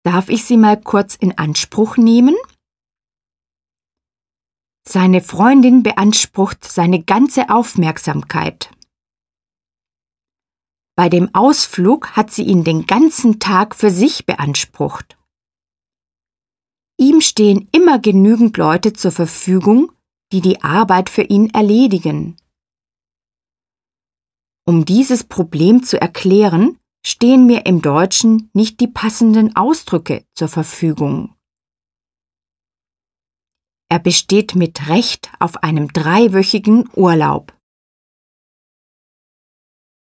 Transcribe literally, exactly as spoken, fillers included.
Darf ich Sie mal kurz in Anspruch nehmen? Seine Freundin beansprucht seine ganze Aufmerksamkeit. Bei dem Ausflug hat sie ihn den ganzen Tag für sich beansprucht. Ihm stehen immer genügend Leute zur Verfügung, die die Arbeit für ihn erledigen. Um dieses Problem zu erklären, stehen mir im Deutschen nicht die passenden Ausdrücke zur Verfügung. Er besteht mit Recht auf einem dreiwöchigen Urlaub.